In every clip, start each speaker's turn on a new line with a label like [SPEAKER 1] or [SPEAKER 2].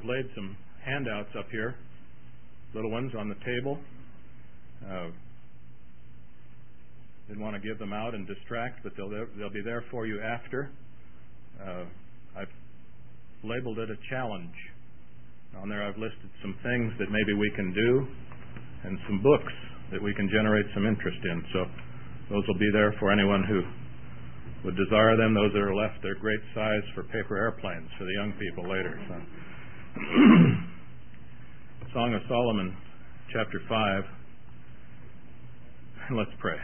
[SPEAKER 1] laid some handouts up here, little ones on the table. Didn't want to give them out and distract, but they'll be there for you after. I've labeled it a challenge. On there I've listed some things that maybe we can do and some books that we can generate some interest in. So those will be there for anyone who would desire them. Those that are left, they're great size for paper airplanes for the young people later. So. Song of Solomon, chapter 5. Let's pray.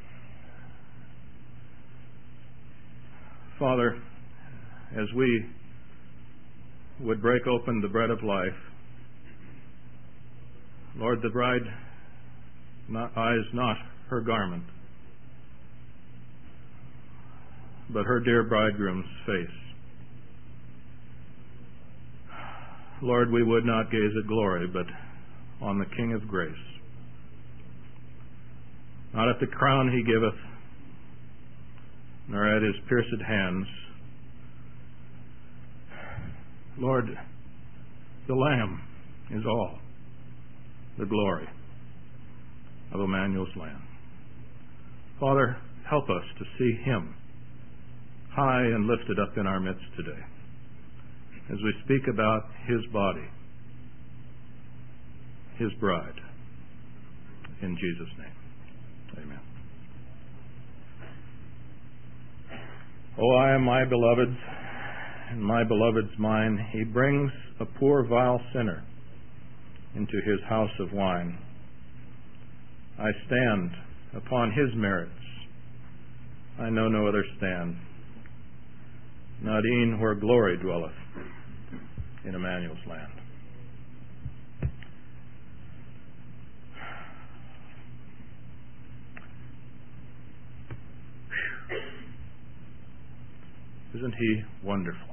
[SPEAKER 1] Father, as we would break open the bread of life, Lord, the bride eyes not her garment, but her dear bridegroom's face. Lord, we would not gaze at glory, but on the King of grace. Not at the crown he giveth, nor at his pierced hands. Lord, the Lamb is all the glory of Emmanuel's land. Father, help us to see him high and lifted up in our midst today as we speak about his body, his bride. In Jesus' name, amen. Oh, I am my beloved's, and my beloved's mine. He brings a poor vile sinner into his house of wine. I stand upon his merits. I know no other stand, not e'en where glory dwelleth in Emmanuel's land. Isn't he wonderful?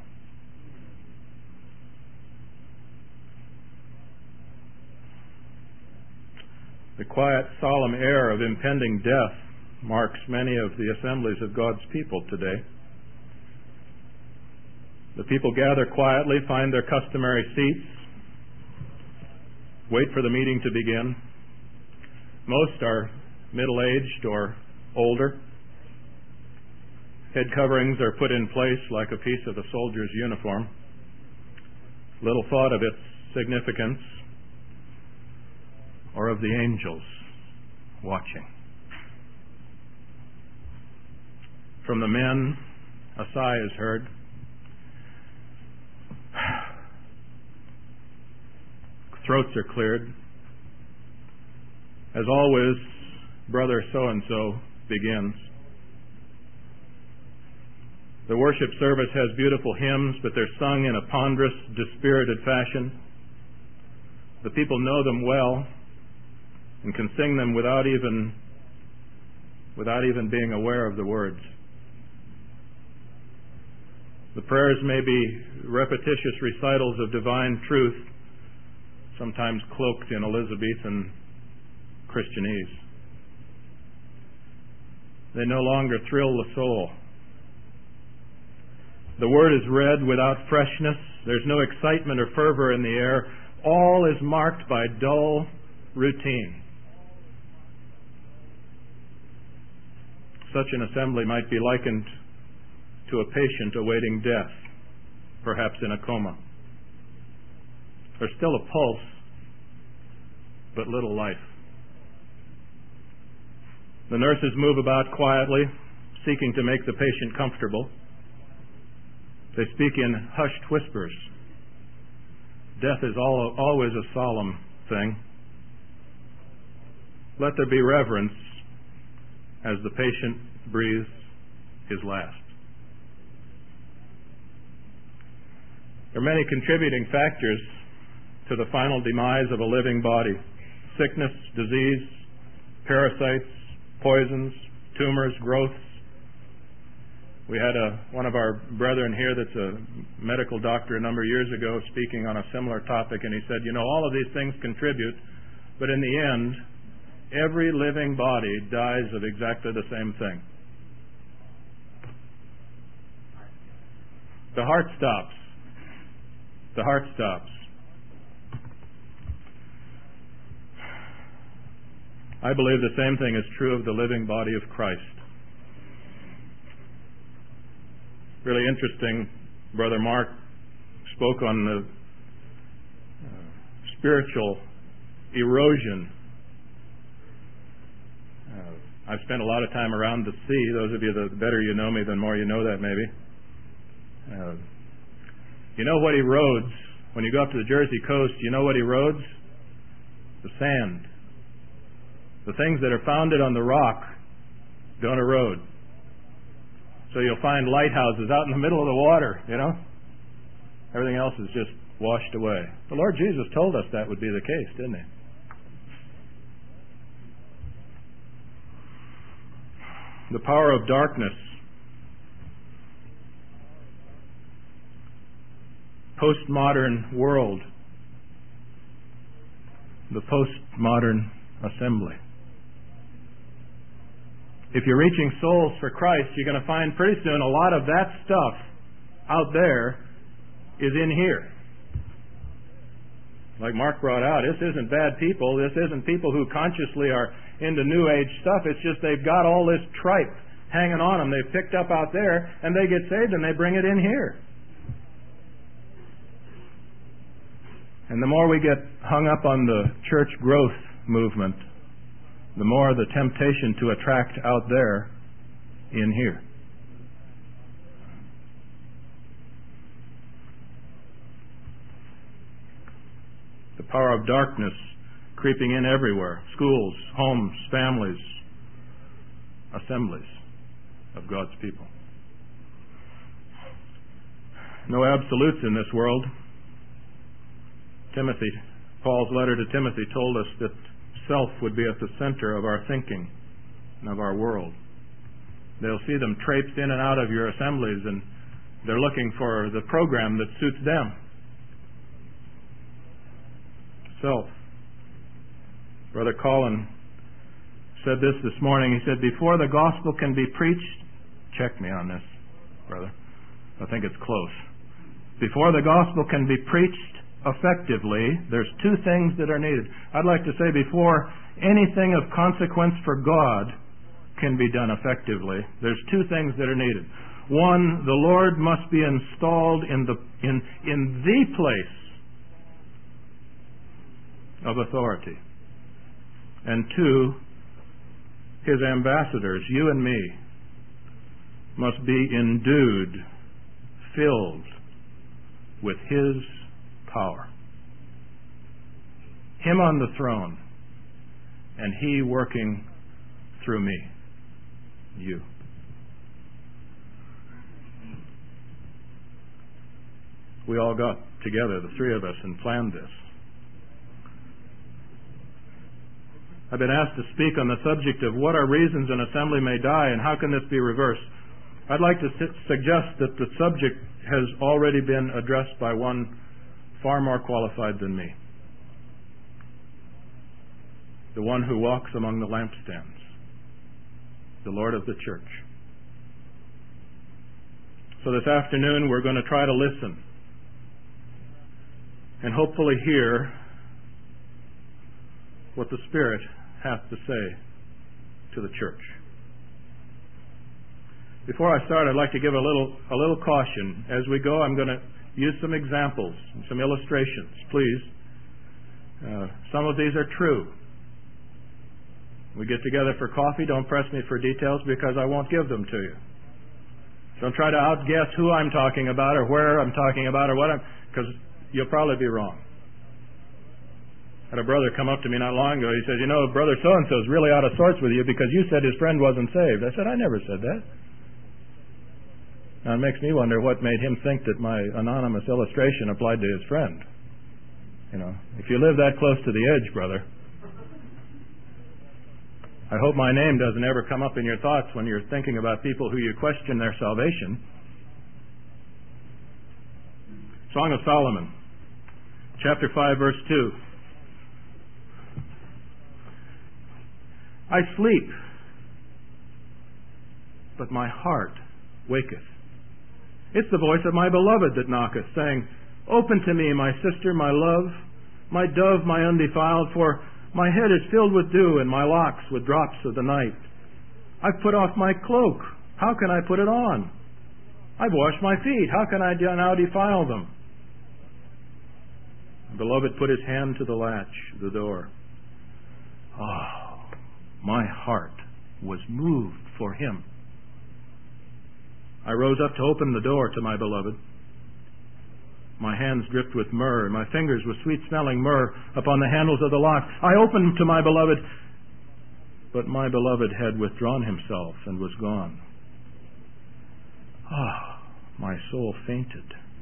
[SPEAKER 1] The quiet, solemn air of impending death marks many of the assemblies of God's people today. The people gather quietly, find their customary seats, wait for the meeting to begin. Most are middle-aged or older. Head coverings are put in place like a piece of a soldier's uniform. Little thought of its significance or of the angels watching. From the men, a sigh is heard. Throats are cleared. As always, brother so-and-so begins. The worship service has beautiful hymns, but they're sung in a ponderous, dispirited fashion. The people know them well and can sing them without even being aware of the words. The prayers may be repetitious recitals of divine truth, sometimes cloaked in Elizabethan Christianese. They no longer thrill the soul. The word is read without freshness. There's no excitement or fervor in the air. All is marked by dull routine. Such an assembly might be likened to a patient awaiting death, perhaps in a coma. There's still a pulse, but little life. The nurses move about quietly, seeking to make the patient comfortable. They speak in hushed whispers. Death is always a solemn thing. Let there be reverence as the patient breathes his last. There are many contributing factors to the final demise of a living body. Sickness, disease, parasites, poisons, tumors, growths. We had one of our brethren here that's a medical doctor a number of years ago speaking on a similar topic, and he said, all of these things contribute, but in the end, every living body dies of exactly the same thing. The heart stops. The heart stops. I believe the same thing is true of the living body of Christ. Really interesting, Brother Mark spoke on the spiritual erosion. I've spent a lot of time around the sea. Those of you, the better you know me, the more you know that maybe. You know what erodes? When you go up to the Jersey coast, you know what erodes? The sand. The things that are founded on the rock don't erode. So you'll find lighthouses out in the middle of the water, you know. Everything else is just washed away. The Lord Jesus told us that would be the case, didn't he? The power of darkness. Postmodern world. The postmodern assembly. If you're reaching souls for Christ, you're going to find pretty soon a lot of that stuff out there is in here. Like Mark brought out, this isn't bad people. This isn't people who consciously are into New Age stuff. It's just they've got all this tripe hanging on them. They've picked up out there, and they get saved, and they bring it in here. And the more we get hung up on the church growth movement, the more the temptation to attract out there in here. The power of darkness creeping in everywhere. Schools, homes, families, assemblies of God's people. No absolutes in this world. Timothy, Paul's letter to Timothy told us that self would be at the center of our thinking and of our world. They'll see them traipsed in and out of your assemblies, and they're looking for the program that suits them. Self. Brother Colin said this morning. He said, before the gospel can be preached, check me on this, brother. I think it's close. Before the gospel can be preached effectively, there's two things that are needed. I'd like to say before anything of consequence for God can be done effectively, there's two things that are needed. One, the Lord must be installed in the place of authority. And two, His ambassadors, you and me, must be endued, filled with His power. Him on the throne, and He working through me, you. We all got together, the three of us, and planned this. I've been asked to speak on the subject of what are reasons an assembly may die and how can this be reversed. I'd like to suggest that the subject has already been addressed by one far more qualified than me. The one who walks among the lampstands, the Lord of the church. So this afternoon we're going to try to listen and hopefully hear what the Spirit hath to say to the church. Before I start, I'd like to give a little caution. As we go, I'm going to use some examples and some illustrations. Please, some of these are true. We get together for coffee. Don't press me for details because I won't give them to you. Don't try to outguess who I'm talking about or where I'm talking about or what because you'll probably be wrong. I had a brother come up to me not long ago. He says, you know, Brother so-and-so is really out of sorts with you because you said his friend wasn't saved. I said, I never said that. Now, it makes me wonder what made him think that my anonymous illustration applied to his friend. You know, if you live that close to the edge, brother, I hope my name doesn't ever come up in your thoughts when you're thinking about people who you question their salvation. Song of Solomon, chapter 5, verse 2. I sleep, but my heart waketh. It's the voice of my beloved that knocketh, saying, open to me, my sister, my love, my dove, my undefiled, for My head is filled with dew, and my locks with drops of the night. I've put off my cloak. How can I put it on? I've washed my feet. How can I now defile them? The beloved put his hand to the latch of the door. Oh, my heart was moved for him. I rose up to open the door to my beloved. My hands dripped with myrrh, and my fingers with sweet-smelling myrrh upon the handles of the lock. I opened to my beloved, but my beloved had withdrawn himself and was gone. Ah, my soul fainted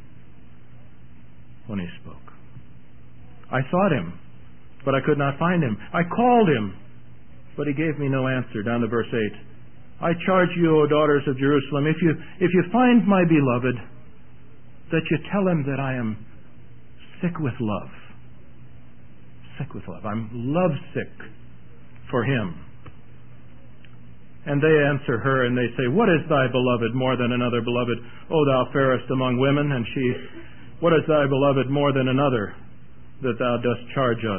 [SPEAKER 1] when he spoke. I sought him, but I could not find him. I called him, but he gave me no answer. Down to verse 8. I charge you, O daughters of Jerusalem, if you find my beloved, that you tell him that I am sick with love. Sick with love. I'm lovesick for him. And they answer her, and they say, What is thy beloved more than another beloved? O thou fairest among women. And she, What is thy beloved more than another, that thou dost charge us?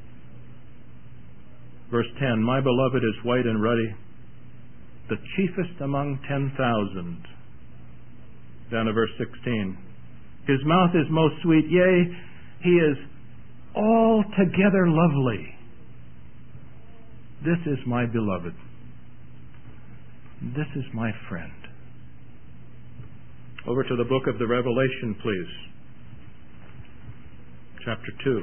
[SPEAKER 1] Verse 10, My beloved is white and ruddy, the chiefest among 10,000. Down to verse 16. His mouth is most sweet, yea, he is altogether lovely. This is my beloved. This is my friend. Over to the book of the Revelation, please. Chapter 2.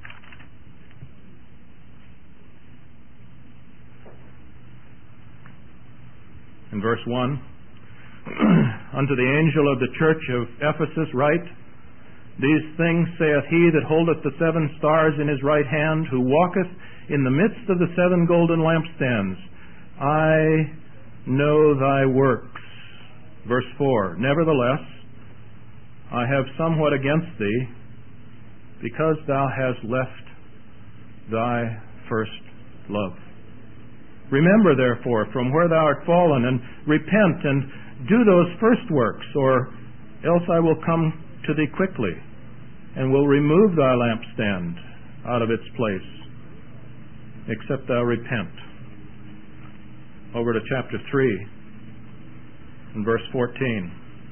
[SPEAKER 1] In verse 1, Unto the angel of the church of Ephesus write, These things saith he that holdeth the 7 stars in his right hand, who walketh in the midst of the 7 golden lampstands. I know thy works. Verse 4, Nevertheless, I have somewhat against thee, because thou hast left thy first love. Remember, therefore, from where thou art fallen, and repent, and do those first works, or else I will come to thee quickly, and will remove thy lampstand out of its place, except thou repent. Over to chapter 3, and verse 14.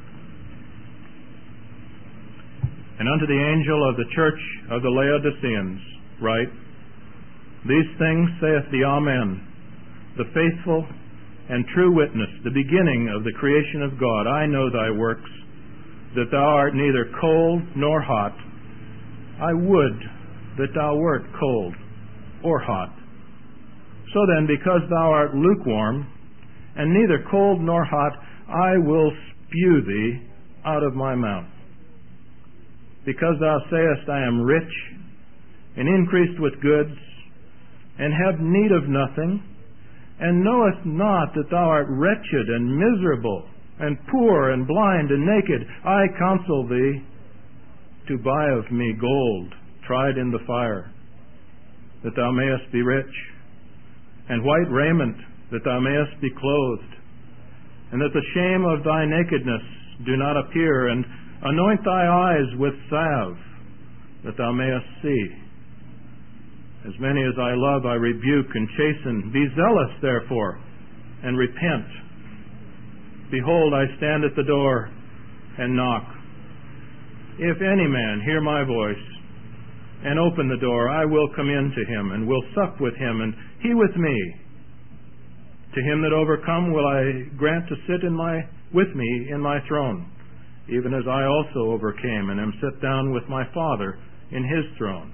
[SPEAKER 1] And unto the angel of the church of the Laodiceans write, These things saith the Amen, the faithful and true witness, the beginning of the creation of God. I know thy works, that thou art neither cold nor hot. I would that thou wert cold or hot. So then, because thou art lukewarm, and neither cold nor hot, I will spew thee out of my mouth. Because thou sayest, I am rich, and increased with goods, and have need of nothing, and knowest not that thou art wretched and miserable, and poor and blind and naked, I counsel thee to buy of me gold tried in the fire, that thou mayest be rich, and white raiment, that thou mayest be clothed, and that the shame of thy nakedness do not appear, and anoint thy eyes with salve, that thou mayest see. As many as I love, I rebuke and chasten. Be zealous, therefore, and repent. Behold, I stand at the door and knock. If any man hear my voice and open the door, I will come in to him, and will sup with him, and he with me. To him that overcome will I grant to sit with me in my throne, even as I also overcame, and am set down with my Father in his throne.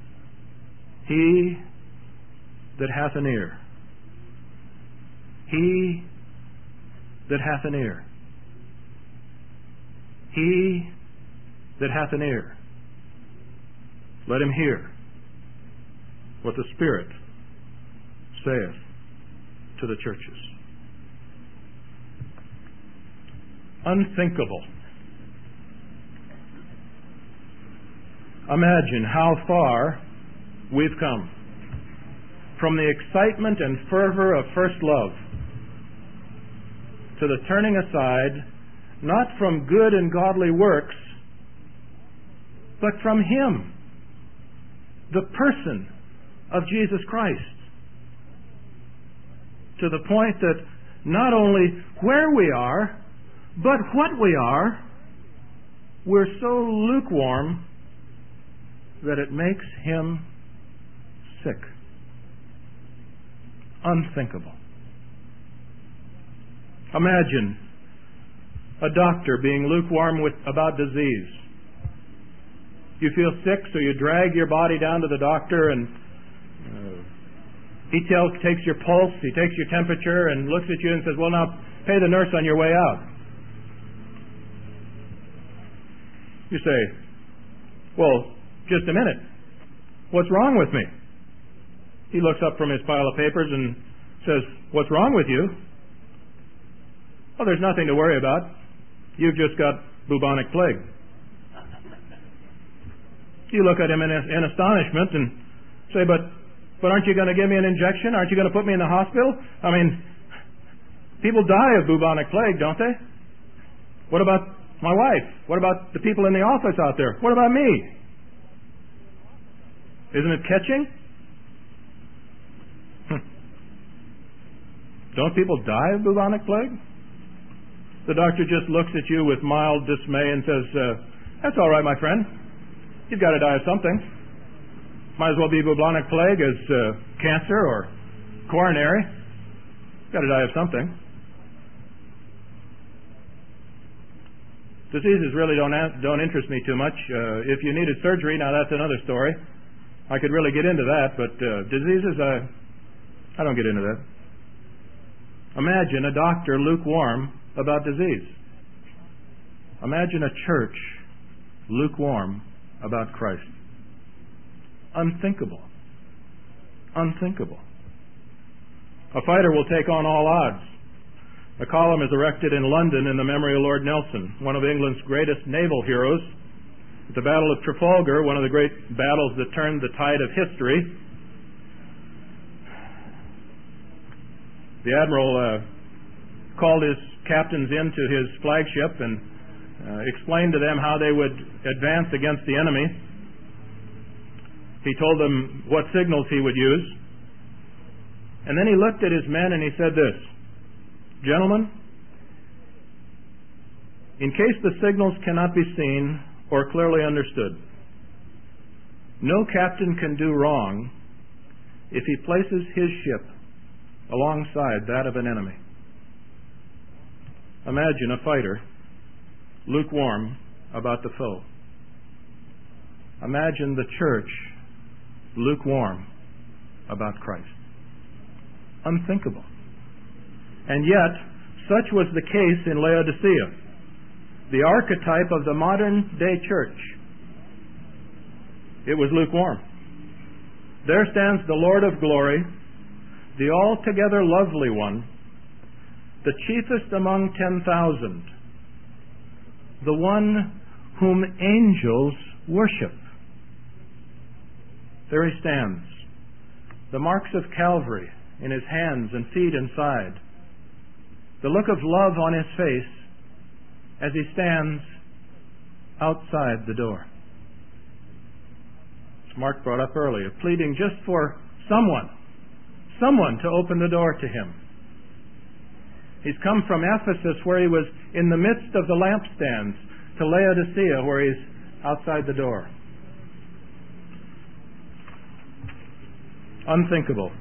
[SPEAKER 1] He that hath an ear, he that hath an ear, he that hath an ear, let him hear what the Spirit saith to the churches. Unthinkable. Imagine how far we've come from the excitement and fervor of first love to the turning aside, not from good and godly works, but from Him, the person of Jesus Christ. To the point that not only where we are, but what we are, we're so lukewarm that it makes Him sick. Unthinkable. Imagine a doctor being lukewarm about disease. You feel sick, so you drag your body down to the doctor, and he takes your pulse, he takes your temperature, and looks at you and says, "Well, now pay the nurse on your way out." You say, "Well, just a minute. What's wrong with me?" He looks up from his pile of papers and says, "What's wrong with you?" "Oh, there's nothing to worry about. You've just got bubonic plague." You look at him in astonishment and say, but aren't you going to give me an injection? Aren't you going to put me in the hospital? I mean, people die of bubonic plague, don't they? What about my wife? What about the people in the office out there? What about me? Isn't it catching? Don't people die of bubonic plague? The doctor just looks at you with mild dismay and says, "That's all right, my friend. You've got to die of something. Might as well be bubonic plague as cancer or coronary. You've got to die of something." Diseases really don't interest me too much. If you needed surgery, now that's another story. I could really get into that, but diseases, I don't get into that. Imagine a doctor lukewarm about disease. Imagine a church lukewarm about Christ. Unthinkable. Unthinkable. A fighter will take on all odds. A column is erected in London in the memory of Lord Nelson, one of England's greatest naval heroes. At the Battle of Trafalgar, one of the great battles that turned the tide of history, the Admiral called his captains into his flagship and explained to them how they would advance against the enemy. He told them what signals he would use. And then he looked at his men and he said this, "Gentlemen, in case the signals cannot be seen or clearly understood, no captain can do wrong if he places his ship alongside that of an enemy." Imagine a fighter lukewarm about the foe. Imagine the church lukewarm about Christ. Unthinkable. And yet, such was the case in Laodicea, the archetype of the modern day church. It was lukewarm. There stands the Lord of glory, the altogether lovely one, the chiefest among 10,000, the one whom angels worship. There he stands, the marks of Calvary in his hands and feet and side, the look of love on his face as he stands outside the door. As Mark brought up earlier, pleading just for someone to open the door to him. He's come from Ephesus, where he was in the midst of the lampstands, to Laodicea, where he's outside the door. Unthinkable.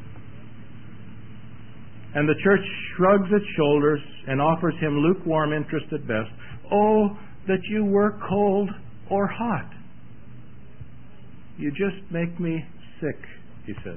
[SPEAKER 1] And the church shrugs its shoulders and offers him lukewarm interest at best. "Oh, that you were cold or hot. You just make me sick," he says.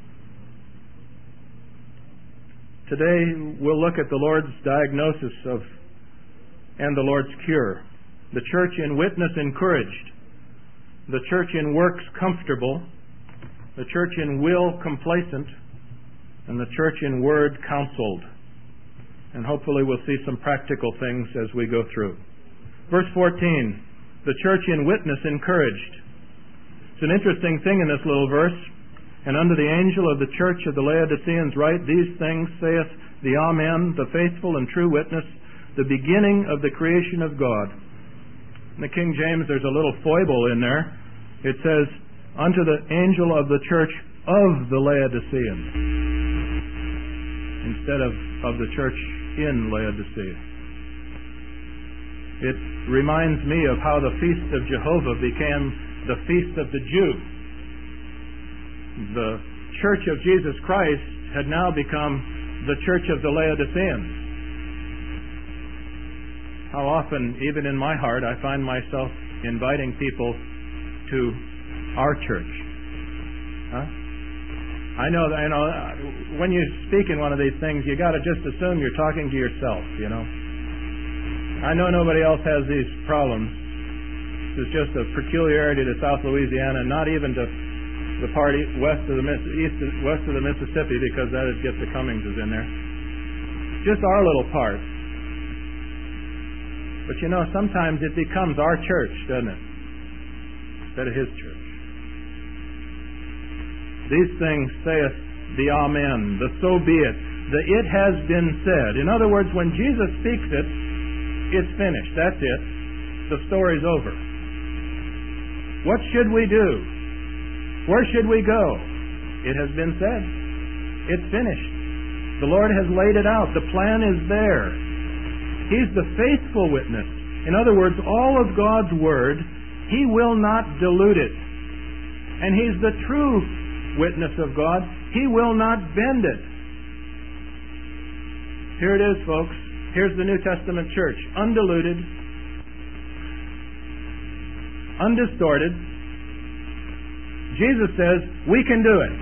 [SPEAKER 1] Today we'll look at the Lord's diagnosis and the Lord's cure. The church in witness encouraged. The church in works comfortable. The church in will complacent. And the church in word counseled. And hopefully we'll see some practical things as we go through. Verse 14, the church in witness encouraged. It's an interesting thing in this little verse. "And unto the angel of the church of the Laodiceans write, These things saith the Amen, the faithful and true witness, the beginning of the creation of God." In the King James there's a little foible in there. It says, "Unto the angel of the church of the Laodiceans instead of the church in Laodicea. It reminds me of how the Feast of Jehovah became the Feast of the Jew. The Church of Jesus Christ had now become the Church of the Laodiceans. How often, even in my heart, I find myself inviting people to our church. I know that, when you speak in one of these things, you got to just assume you're talking to yourself, I know nobody else has these problems. This is just a peculiarity to South Louisiana, not even to the part west of the Mississippi, because that gets the Cummingses in there. Just our little part. But sometimes it becomes our church, doesn't it? Instead of His church. These things saith the Amen, the so be it, the it has been said. In other words, when Jesus speaks it, it's finished. That's it. The story's over. What should we do? Where should we go? It has been said. It's finished. The Lord has laid it out. The plan is there. He's the faithful witness. In other words, all of God's Word, He will not dilute it. And He's the true witness of God. He will not bend it. Here it is, folks. Here's the New Testament church. Undiluted, undistorted. Jesus says, we can do it.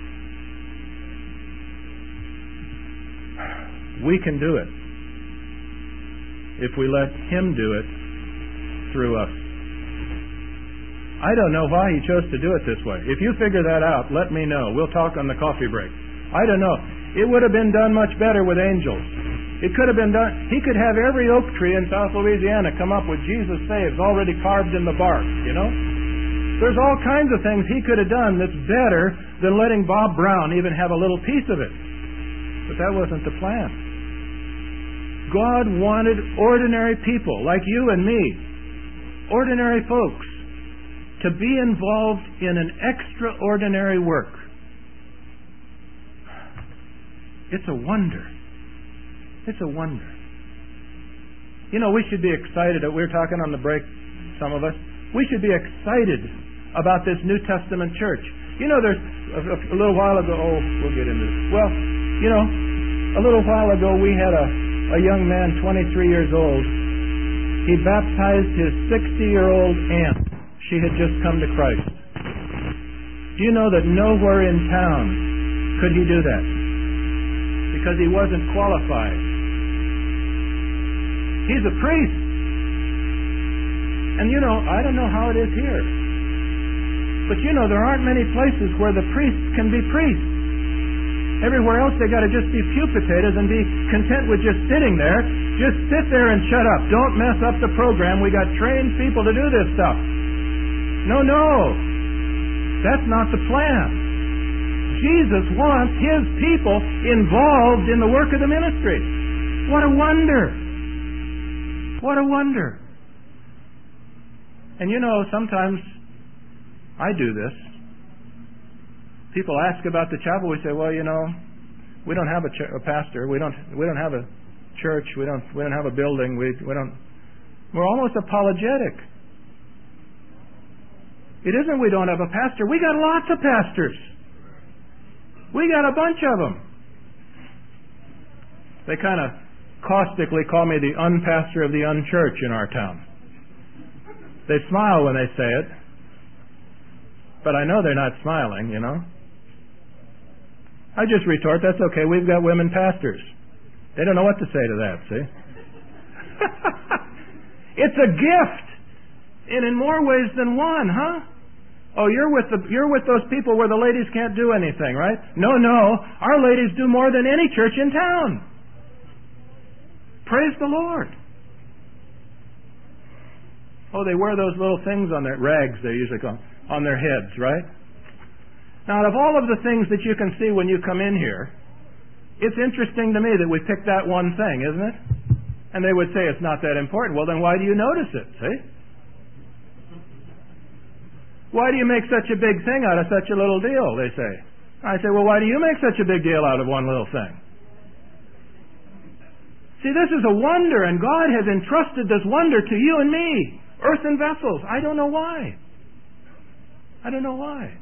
[SPEAKER 1] We can do it if we let Him do it through us. I don't know why He chose to do it this way. If you figure that out, let me know. We'll talk on the coffee break. I don't know. It would have been done much better with angels. It could have been done. He could have every oak tree in South Louisiana come up with Jesus Saves already carved in the bark, There's all kinds of things He could have done that's better than letting Bob Brown even have a little piece of it. But that wasn't the plan. God wanted ordinary people like you and me, ordinary folks, to be involved in an extraordinary work. It's a wonder. It's a wonder. We should be excited. We were talking on the break, some of us. We should be excited about this New Testament church. There's a little while ago, we'll get into this. Well, a little while ago we had a young man, 23 years old. He baptized his 60-year-old aunt. She had just come to Christ. Do you know that nowhere in town could he do that? Because he wasn't qualified. He's a priest. And I don't know how it is here. But there aren't many places where the priests can be priests. Everywhere else they got to just be pew potatoes and be content with just sitting there. Just sit there and shut up. Don't mess up the program. We got trained people to do this stuff. No. That's not the plan. Jesus wants His people involved in the work of the ministry. What a wonder. What a wonder. And sometimes I do this. People ask about the chapel. We say, well, we don't have a pastor. We don't have a church. We don't have a building. We're almost apologetic. It isn't we don't have a pastor. We got lots of pastors. We got a bunch of them. They kind of caustically call me the unpastor of the unchurch in our town. They smile when they say it, but I know they're not smiling, I just retort, that's okay, we've got women pastors. They don't know what to say to that, see? It's a gift, and in more ways than one, huh? Oh, you're with those people where the ladies can't do anything, right? No, our ladies do more than any church in town. Praise the Lord. Oh, they wear those little things on their rags, they usually call on their heads, right? Now, out of all of the things that you can see when you come in here, it's interesting to me that we picked that one thing, isn't it? And they would say it's not that important. Well, then why do you notice it, see? Why do you make such a big thing out of such a little deal, they say? I say, well, why do you make such a big deal out of one little thing? See, this is a wonder, and God has entrusted this wonder to you and me, earthen vessels. I don't know why. I don't know why.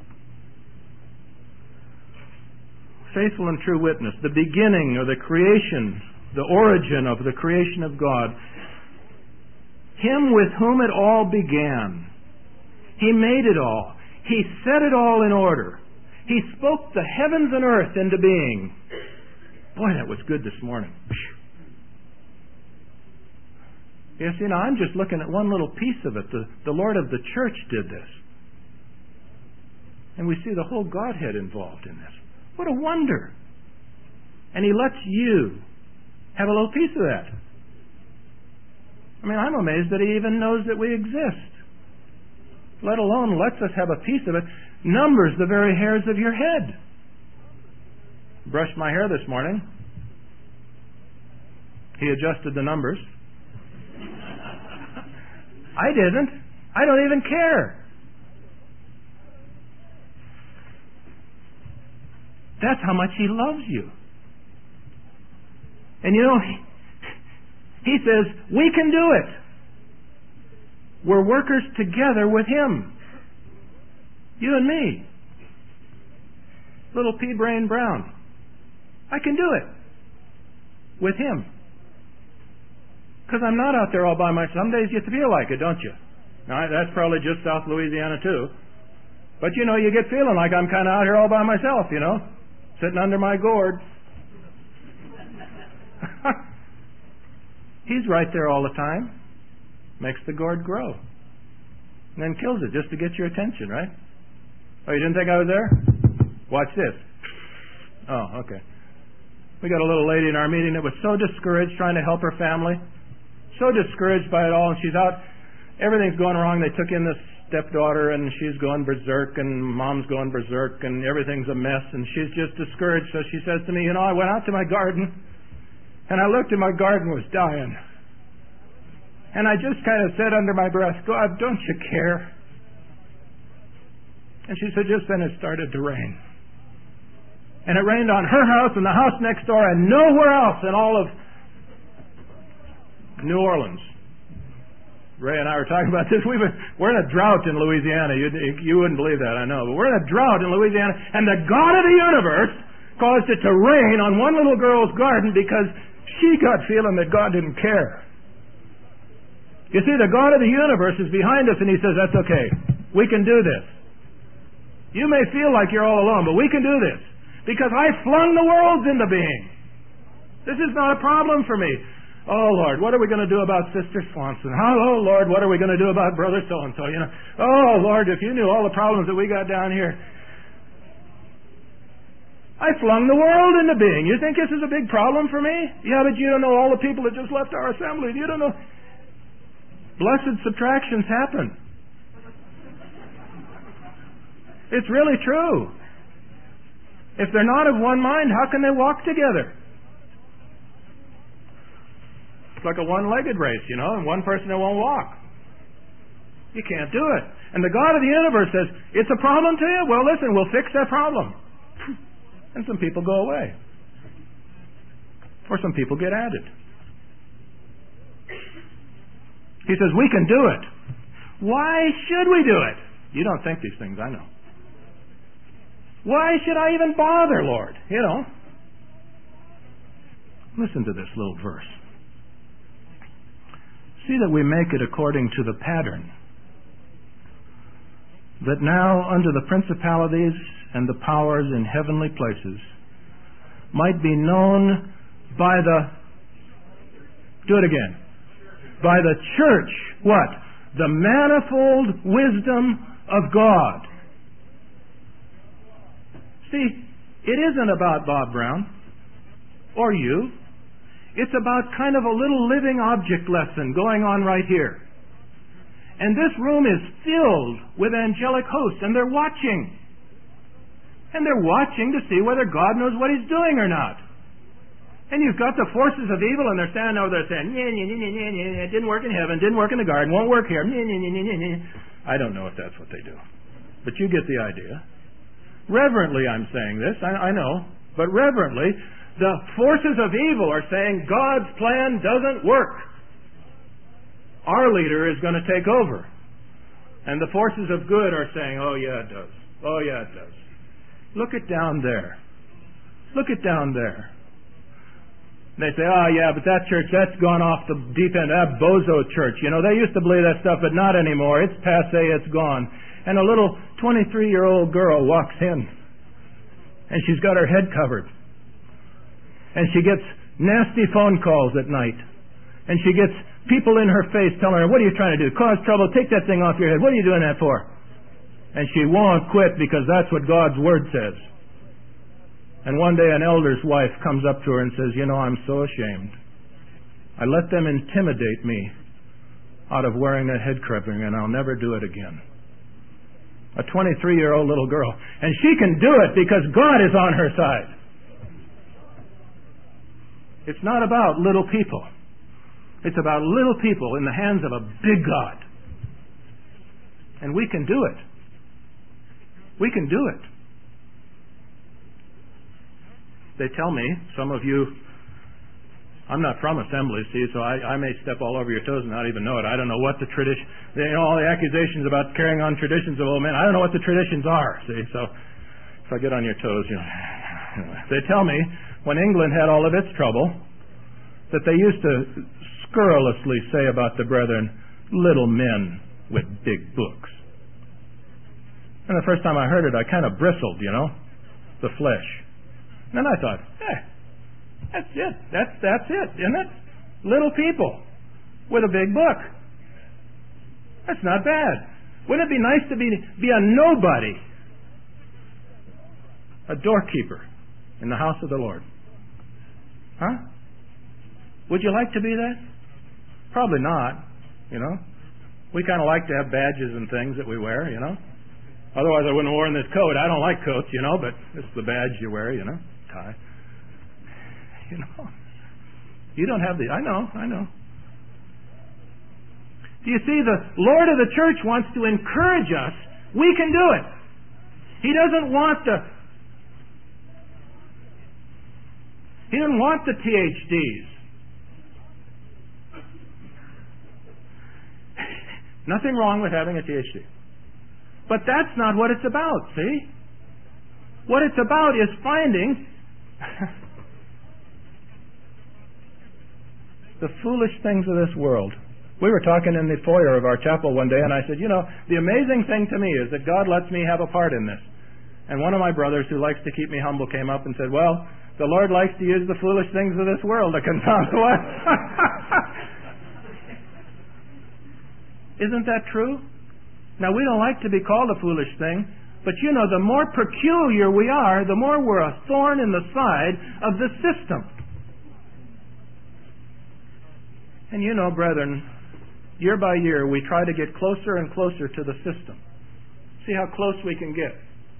[SPEAKER 1] Faithful and true witness, the beginning of the creation, the origin of the creation of God. Him with whom it all began. He made it all. He set it all in order. He spoke the heavens and earth into being. Boy, that was good this morning. Yes, I'm just looking at one little piece of it. The Lord of the church did this. And we see the whole Godhead involved in this. What a wonder. And He lets you have a little piece of that. I mean, I'm amazed that He even knows that we exist, let alone lets us have a piece of it. Numbers the very hairs of your head. Brushed my hair this morning. He adjusted the numbers. I didn't. I don't even care. That's how much He loves you. And He says, we can do it. We're workers together with Him. You and me. Little pea brain Brown. I can do it. With Him. Because I'm not out there all by myself. Some days you feel like it, don't you? Now, that's probably just South Louisiana too. But you get feeling like I'm kind of out here all by myself, sitting under my gourd. He's right there all the time. Makes the gourd grow. And then kills it just to get your attention, right? Oh, you didn't think I was there? Watch this. Oh, okay. We got a little lady in our meeting that was so discouraged trying to help her family. So discouraged by it all, and she's out. Everything's going wrong. They took in this stepdaughter, and she's going berserk, and mom's going berserk, and everything's a mess, and she's just discouraged. So she says to me, I went out to my garden, and I looked, and my garden was dying. And I just kind of said under my breath, God, don't you care? And she said, just then it started to rain. And it rained on her house and the house next door and nowhere else in all of New Orleans. Ray and I were talking about this. We're in a drought in Louisiana. You wouldn't believe that, I know. But we're in a drought in Louisiana. And the God of the universe caused it to rain on one little girl's garden because she got feeling that God didn't care. You see, the God of the universe is behind us, and He says, that's okay. We can do this. You may feel like you're all alone, but we can do this. Because I flung the worlds into being. This is not a problem for me. Oh, Lord, what are we going to do about Sister Swanson? Oh, Lord, what are we going to do about Brother so-and-so? Oh, Lord, if you knew all the problems that we got down here. I flung the world into being. You think this is a big problem for me? Yeah, but you don't know all the people that just left our assembly. You don't know. Blessed subtractions happen. It's really true. If they're not of one mind, how can they walk together? It's like a one-legged race, and one person that won't walk. You can't do it. And the God of the universe says, it's a problem to you? Well, listen, we'll fix that problem. And some people go away. Or some people get added. He says, we can do it. Why should we do it? You don't think these things, I know. Why should I even bother, Lord? Listen to this little verse. See that we make it according to the pattern, that now unto the principalities and the powers in heavenly places might be known by by the church, what? The manifold wisdom of God. See, it isn't about Bob Brown or you. It's about kind of a little living object lesson going on right here. And this room is filled with angelic hosts, and they're watching. And they're watching to see whether God knows what He's doing or not. And you've got the forces of evil, and they're standing over there saying, it didn't work in heaven, didn't work in the garden, won't work here. I don't know if that's what they do. But you get the idea. Reverently I'm saying this, I know, but reverently, the forces of evil are saying God's plan doesn't work. Our leader is going to take over. And the forces of good are saying, oh yeah, it does. Oh yeah, it does. Look at down there. Look at down there. They say, oh yeah, but that church, that's gone off the deep end. That bozo church, they used to believe that stuff, but not anymore. It's passé, it's gone. And a little 23-year-old girl walks in, and she's got her head covered. And she gets nasty phone calls at night. And she gets people in her face telling her, what are you trying to do? Cause trouble? Take that thing off your head. What are you doing that for? And she won't quit because that's what God's Word says. And one day an elder's wife comes up to her and says, I'm so ashamed. I let them intimidate me out of wearing that head covering, and I'll never do it again. A 23-year-old little girl. And she can do it because God is on her side. It's not about little people. It's about little people in the hands of a big God. And we can do it. We can do it. They tell me, some of you, I'm not from Assembly, see, so I may step all over your toes and not even know it. I don't know what the tradition, all the accusations about carrying on traditions of old men, I don't know what the traditions are, see, so if I get on your toes, They tell me, when England had all of its trouble, that they used to scurrilously say about the brethren, little men with big books. And the first time I heard it, I kind of bristled, the flesh. And then I thought, that's it. That's it, isn't it? Little people with a big book. That's not bad. Wouldn't it be nice to be a nobody? A doorkeeper in the house of the Lord. Huh? Would you like to be that? Probably not, We kind of like to have badges and things that we wear, Otherwise I wouldn't have worn this coat. I don't like coats, but this is the badge you wear, tie. You don't have I know. Do you see, the Lord of the church wants to encourage us. We can do it. He doesn't want the PhDs. Nothing wrong with having a PhD. But that's not what it's about, see? What it's about is finding the foolish things of this world. We were talking in the foyer of our chapel one day, and I said, the amazing thing to me is that God lets me have a part in this. And one of my brothers who likes to keep me humble came up and said, well, the Lord likes to use the foolish things of this world to confound the wise. Isn't that true? Now, we don't like to be called a foolish thing, but the more peculiar we are, the more we're a thorn in the side of the system. And brethren, year by year, we try to get closer and closer to the system. See how close we can get.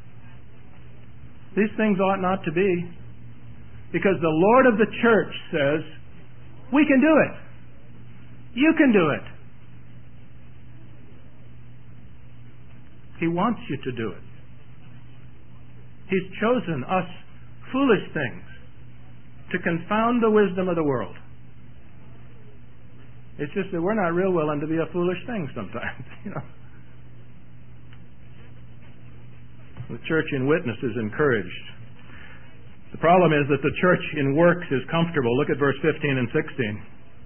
[SPEAKER 1] These things ought not to be, because the Lord of the church says, we can do it. You can do it. He wants you to do it. He's chosen us foolish things to confound the wisdom of the world. It's just that we're not real willing to be a foolish thing sometimes, The church in witness is encouraged. The problem is that the church in works is comfortable. Look at verse 15 and 16.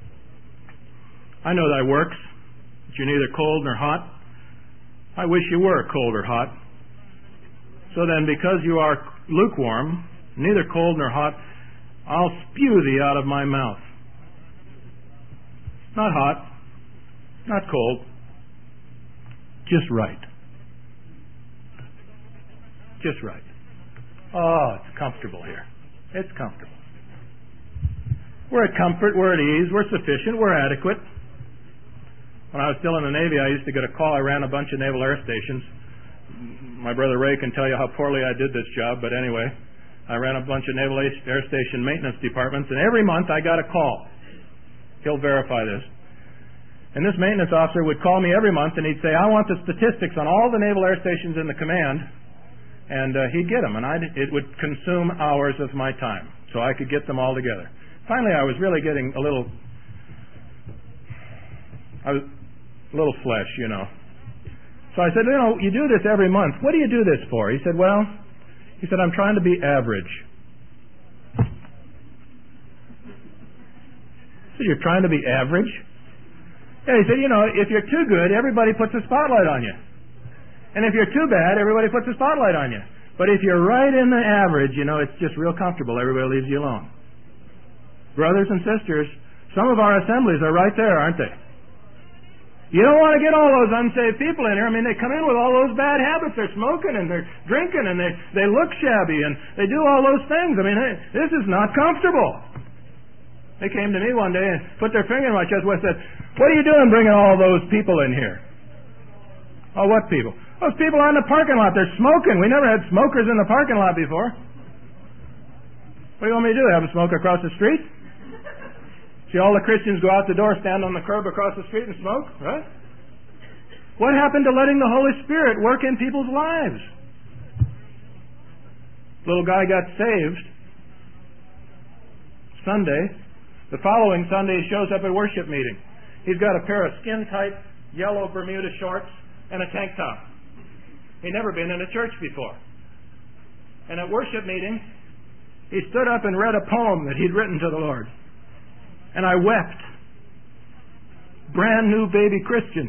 [SPEAKER 1] I know thy works, that you're neither cold nor hot. I wish you were cold or hot. So then, because you are lukewarm, neither cold nor hot, I'll spew thee out of my mouth. Not hot, not cold, just right. Just right. Oh, it's comfortable here. It's comfortable. We're at comfort, we're at ease, we're sufficient, we're adequate. When I was still in the Navy, I used to get a call. I ran a bunch of naval air stations. My brother Ray can tell you how poorly I did this job, but anyway, I ran a bunch of naval air station maintenance departments, and every month I got a call. He'll verify this. And this maintenance officer would call me every month, and he'd say, I want the statistics on all the naval air stations in the command, And he'd get them, and it would consume hours of my time, so I could get them all together. Finally, I was really getting a little flesh, you know. So I said, you do this every month. What do you do this for? He said, I'm trying to be average. So you're trying to be average? Yeah, he said, if you're too good, everybody puts a spotlight on you. And if you're too bad, everybody puts a spotlight on you. But if you're right in the average, it's just real comfortable. Everybody leaves you alone. Brothers and sisters, some of our assemblies are right there, aren't they? You don't want to get all those unsaved people in here. I mean, they come in with all those bad habits. They're smoking and they're drinking and they look shabby and they do all those things. I mean, this is not comfortable. They came to me one day and put their finger in my chest and said, "What are you doing bringing all those people in here?" Oh, what people? Those people out in the parking lot, they're smoking. We never had smokers in the parking lot before. What do you want me to do? Have them smoke across the street? See all the Christians go out the door, stand on the curb across the street and smoke? Right? What happened to letting the Holy Spirit work in people's lives? Little guy got saved Sunday. The following Sunday he shows up at worship meeting. He's got a pair of skin-tight yellow Bermuda shorts and a tank top. He'd never been in a church before. And at worship meeting, he stood up and read a poem that he'd written to the Lord. And I wept. Brand new baby Christian.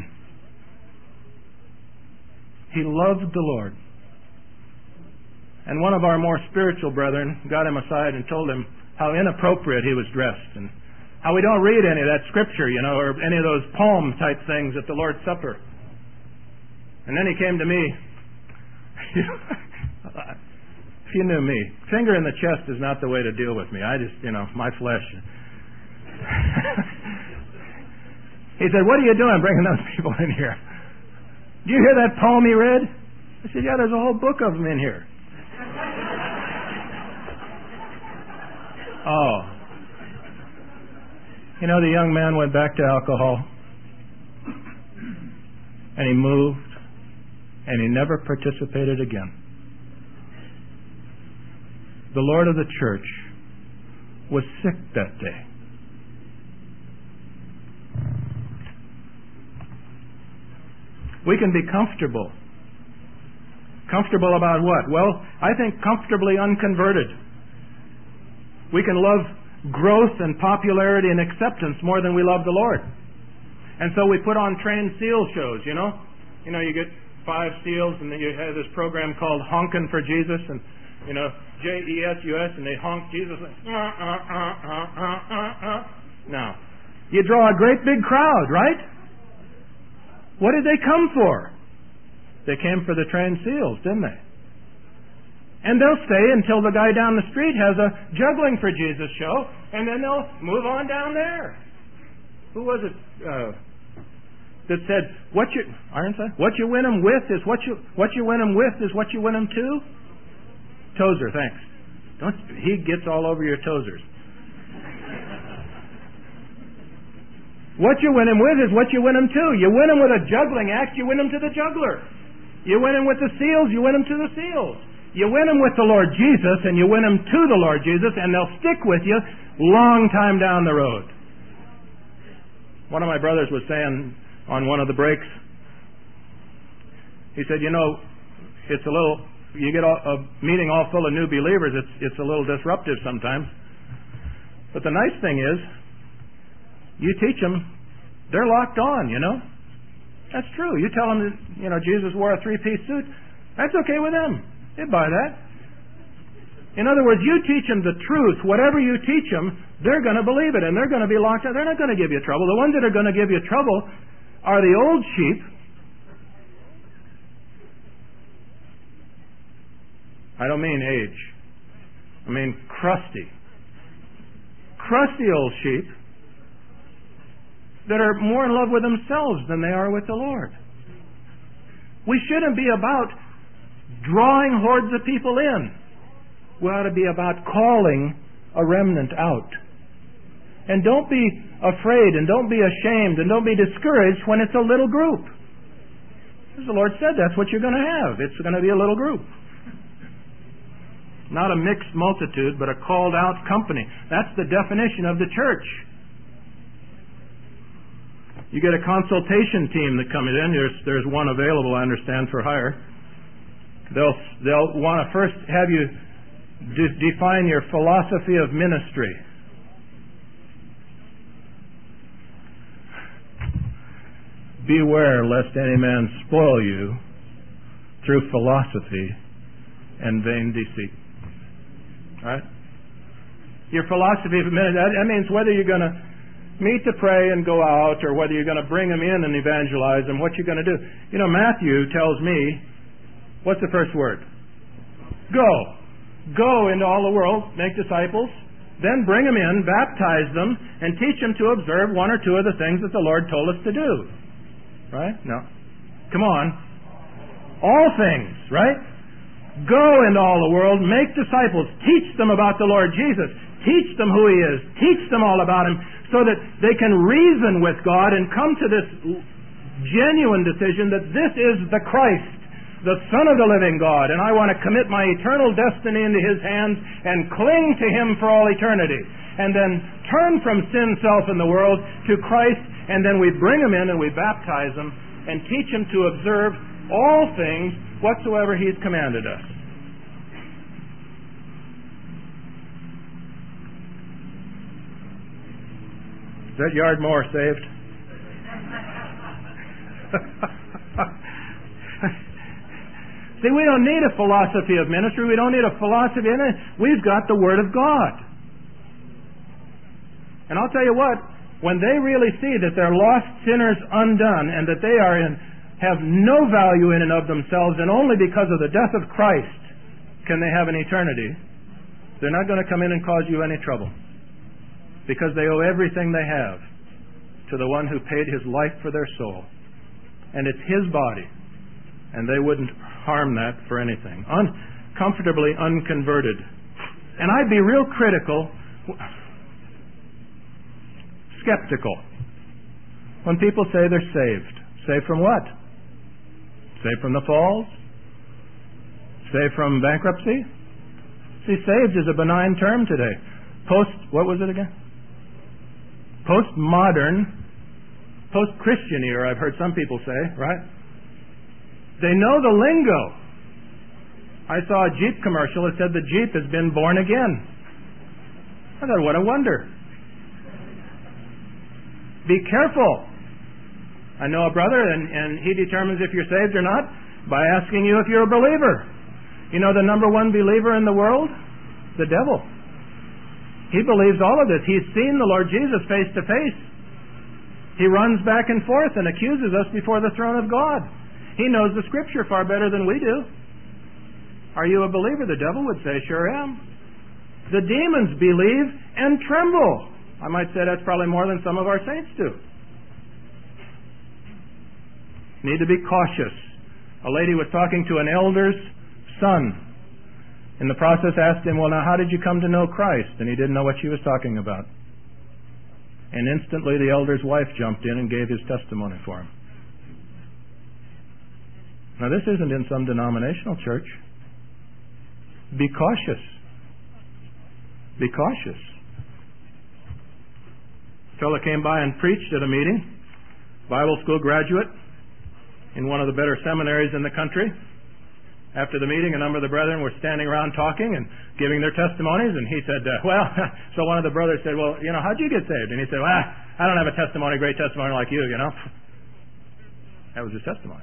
[SPEAKER 1] He loved the Lord. And one of our more spiritual brethren got him aside and told him how inappropriate he was dressed and how we don't read any of that scripture, or any of those poem type things at the Lord's Supper. And then he came to me. If you knew me, finger in the chest is not the way to deal with me. I just, my flesh. He said, "What are you doing bringing those people in here? Do you hear that poem he read?" I said, "Yeah, there's a whole book of them in here." Oh. The young man went back to alcohol. And he moved. And he never participated again. The Lord of the church was sick that day. We can be comfortable. Comfortable about what? Well, I think comfortably unconverted. We can love growth and popularity and acceptance more than we love the Lord. And so we put on trained seal shows, you get 5 seals and then you have this program called Honkin' for Jesus and, Jesus, and they honk Jesus. Now, you draw a great big crowd, right? What did they come for? They came for the trained seals, didn't they? And they'll stay until the guy down the street has a Juggling for Jesus show, and then they'll move on down there. Who was it that said, what you win them with is what you win them with is what you win them to? Tozer, thanks. He gets all over your tozers. What you win them with is what you win them to. You win them with a juggling act, you win them to the juggler. You win them with the seals, you win them to the seals. You win them with the Lord Jesus, and you win them to the Lord Jesus, and they'll stick with you long time down the road. One of my brothers was saying on one of the breaks, he said, it's a little, you get a meeting all full of new believers, it's a little disruptive sometimes. But the nice thing is, you teach them, they're locked on, That's true. You tell them that, Jesus wore a 3-piece suit, that's okay with them. They buy that. In other words, you teach them the truth. Whatever you teach them, they're going to believe it, and they're going to be locked out. They're not going to give you trouble. The ones that are going to give you trouble are the old sheep. I don't mean age. I mean crusty old sheep that are more in love with themselves than they are with the Lord. We shouldn't be about drawing hordes of people in. We ought to be about calling a remnant out. And don't be afraid and don't be ashamed and don't be discouraged when it's a little group. As the Lord said, that's what you're going to have. It's going to be a little group. Not a mixed multitude, but a called out company. That's the definition of the church. You get a consultation team that comes in. There's one available, I understand, for hire. They'll want to first have you define your philosophy of ministry. Beware lest any man spoil you through philosophy and vain deceit. Right? Your philosophy of ministry, that means whether you're going to meet to pray and go out, or whether you're going to bring them in and evangelize them, what you're going to do. You know, Matthew tells me, what's the first word? Go. Go into all the world, make disciples, then bring them in, baptize them, and teach them to observe one or two of the things that the Lord told us to do. Right? No. Come on. All things, right? Go into all the world, make disciples, teach them about the Lord Jesus, teach them who He is, teach them all about Him, so that they can reason with God and come to this genuine decision that this is the Christ, the Son of the living God, and I want to commit my eternal destiny into His hands and cling to Him for all eternity. And then turn from sin, self, and the world to Christ, and then we bring them in and we baptize them and teach them to observe all things whatsoever He's commanded us. Is that yard mower saved? See, we don't need a philosophy of ministry. We don't need a philosophy in it. We've got the Word of God. And I'll tell you what, when they really see that they're lost sinners undone and that they have no value in and of themselves, and only because of the death of Christ can they have an eternity, they're not going to come in and cause you any trouble. Because they owe everything they have to the one who paid His life for their soul. And it's His body. And they wouldn't harm that for anything. Comfortably unconverted. And I'd be real critical, skeptical, when people say they're saved. Saved from what? Saved from the falls? Saved from bankruptcy? See, saved is a benign term today. What was it again? Postmodern, post-Christian era, I've heard some people say, right? They know the lingo. I saw a Jeep commercial that said the Jeep has been born again. I thought, what a wonder. Be careful. I know a brother, and he determines if you're saved or not by asking you if you're a believer. You know the number one believer in the world? The devil. He believes all of this. He's seen the Lord Jesus face to face. He runs back and forth and accuses us before the throne of God. He knows the Scripture far better than we do. Are you a believer? The devil would say, sure am. The demons believe and tremble. I might say that's probably more than some of our saints do. Need to be cautious. A lady was talking to an elder's son. In the process asked him, well, now how did you come to know Christ? And he didn't know what she was talking about. And instantly the elder's wife jumped in and gave his testimony for him. Now this isn't in some denominational church. Be cautious. Be cautious. A fellow came by and preached at a meeting, Bible school graduate in one of the better seminaries in the country. After the meeting, a number of the brethren were standing around talking and giving their testimonies, and he said, so one of the brothers said, well, how'd you get saved? And he said, I don't have a testimony, great testimony like you, That was his testimony.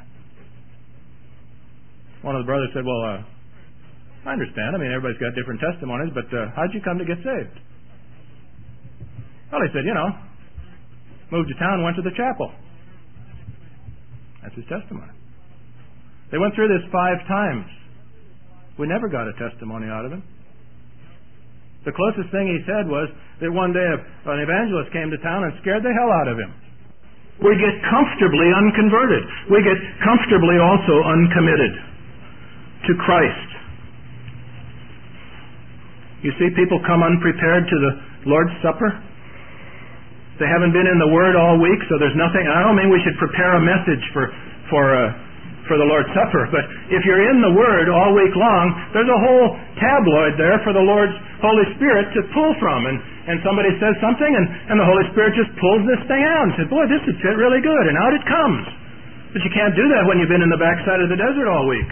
[SPEAKER 1] One of the brothers said, well, I understand. Everybody's got different testimonies, but how'd you come to get saved? Well, he said, moved to town, went to the chapel. That's his testimony. They went through this 5 times. We never got a testimony out of him. The closest thing he said was that one day an evangelist came to town and scared the hell out of him. We get comfortably unconverted. We get comfortably also uncommitted to Christ. You see people come unprepared to the Lord's Supper. They haven't been in the Word all week, so there's nothing. I don't mean we should prepare a message for for the Lord's Supper. But if you're in the Word all week long, there's a whole tabloid there for the Lord's Holy Spirit to pull from. And somebody says something, and the Holy Spirit just pulls this thing out and says, boy, this would fit really good. And out it comes. But you can't do that when you've been in the backside of the desert all week.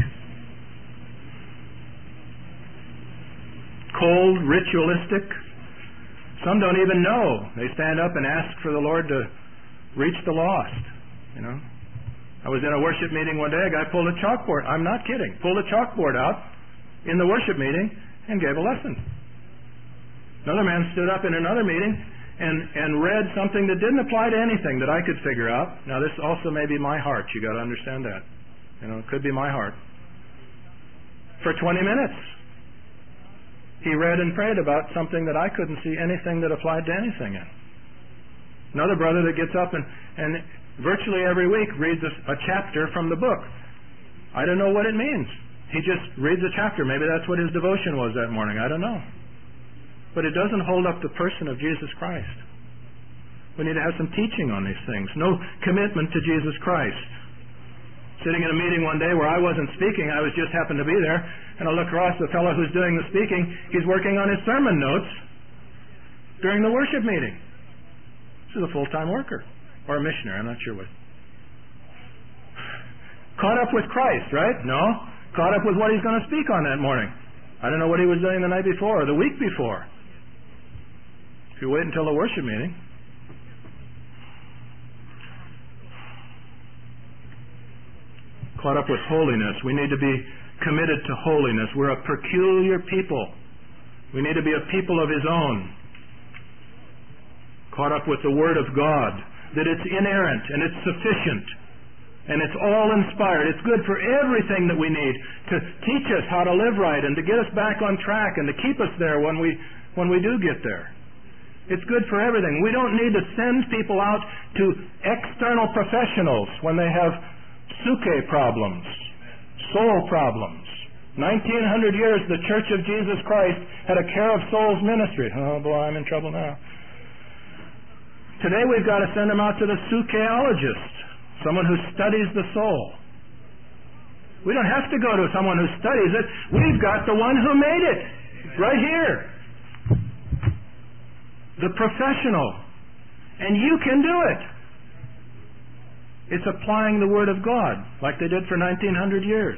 [SPEAKER 1] Cold, ritualistic. Some don't even know. They stand up and ask for the Lord to reach the lost. You know, I was in a worship meeting one day. A guy pulled a chalkboard. I'm not kidding. Pulled a chalkboard out in the worship meeting and gave a lesson. Another man stood up in another meeting and read something that didn't apply to anything that I could figure out. Now, this also may be my heart. You got to understand that. You know, it could be my heart. For 20 minutes, he read and prayed about something that I couldn't see anything that applied to anything in. Another brother that gets up and virtually every week reads a chapter from the book. I don't know what it means. He just reads a chapter. Maybe that's what his devotion was that morning. I don't know. But it doesn't hold up the person of Jesus Christ. We need to have some teaching on these things. No commitment to Jesus Christ. Sitting in a meeting one day where I wasn't speaking, I was just happened to be there, and I look across the fellow who's doing the speaking. He's working on his sermon notes during the worship meeting. This is a full-time worker, or a missionary, I'm not sure what. Caught up with Christ, right? No. Caught up with what he's going to speak on that morning. I don't know what he was doing the night before or the week before. If you wait until the worship meeting. Caught up with holiness. We need to be committed to holiness. We're a peculiar people. We need to be a people of His own. Caught up with the Word of God, that it's inerrant and it's sufficient and it's all inspired. It's good for everything that we need to teach us how to live right and to get us back on track and to keep us there when we do get there. It's good for everything. We don't need to send people out to external professionals when they have suke problems, soul problems. 1900 years the Church of Jesus Christ had a care of souls ministry. Oh boy, I'm in trouble now. Today we've got to send them out to the sukeologist, someone who studies the soul. We don't have to go to someone who studies it. We've got the one who made it right here. The professional. And you can do it. It's applying the Word of God like they did for 1900 years.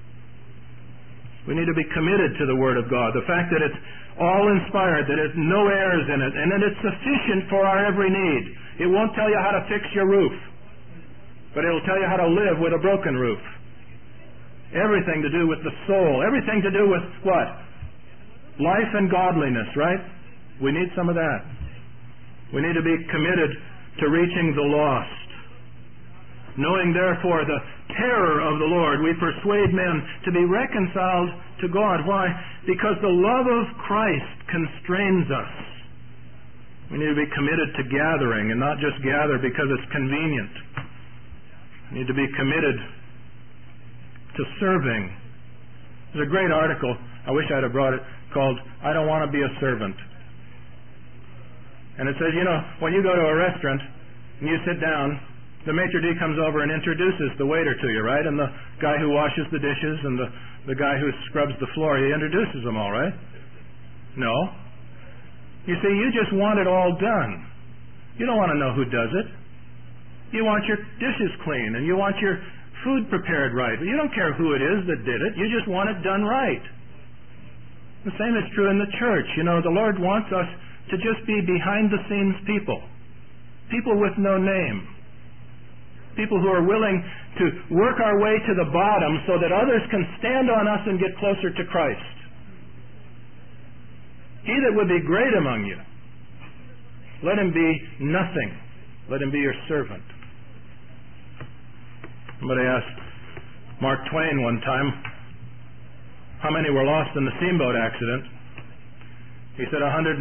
[SPEAKER 1] We need to be committed to the Word of God. The fact that it's all inspired, that there's no errors in it, and that it's sufficient for our every need. It won't tell you how to fix your roof, but it'll tell you how to live with a broken roof. Everything to do with the soul. Everything to do with what? Life and godliness, right? We need some of that. We need to be committed to reaching the lost. Knowing therefore the terror of the Lord, we persuade men to be reconciled to God. Why? Because the love of Christ constrains us. We need to be committed to gathering and not just gather because it's convenient. We need to be committed to serving. There's a great article, I wish I'd have brought it, called I Don't Want to Be a Servant. And it says, when you go to a restaurant and you sit down, the maitre d' comes over and introduces the waiter to you, right? And the guy who washes the dishes and the guy who scrubs the floor, he introduces them all, right? No. You see, you just want it all done. You don't want to know who does it. You want your dishes clean and you want your food prepared right. You don't care who it is that did it. You just want it done right. The same is true in the church. The Lord wants us to just be behind the scenes people. People with no name. People who are willing to work our way to the bottom so that others can stand on us and get closer to Christ. He that would be great among you, let him be nothing. Let him be your servant. Somebody asked Mark Twain one time how many were lost in the steamboat accident. He said 130,